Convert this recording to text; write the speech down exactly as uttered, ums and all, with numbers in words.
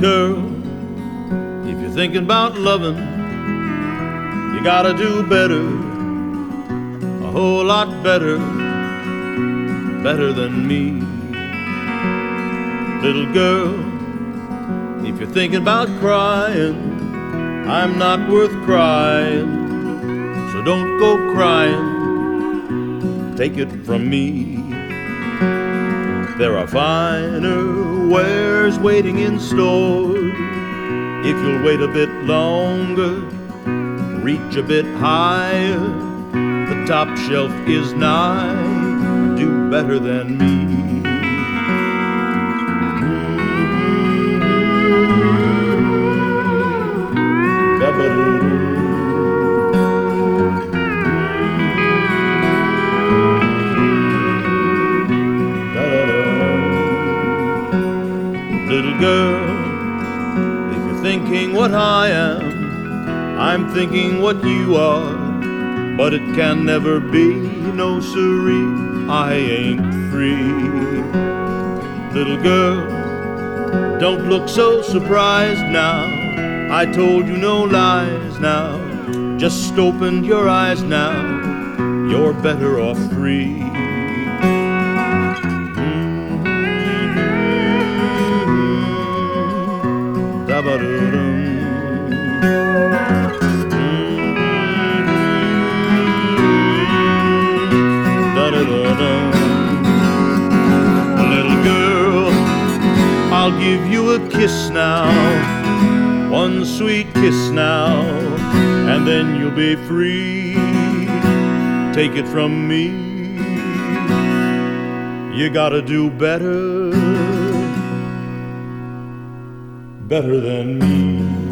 girl, if you're thinking about loving, you gotta do better, a whole lot better, better than me. Little girl, if you're thinking about crying, I'm not worth crying, so don't go crying, take it from me. There are finer wares waiting in store. If you'll wait a bit longer, reach a bit higher, the top shelf is nigh, do better than me. Little girl, if you're thinking what I am, I'm thinking what you are, but it can never be, no siree, I ain't free. Little girl, don't look so surprised now, I told you no lies now, just open your eyes now, you're better off free. Little girl, I'll give you a kiss now, one sweet kiss now, and then you'll be free. Take it from me, you gotta do better, better than me.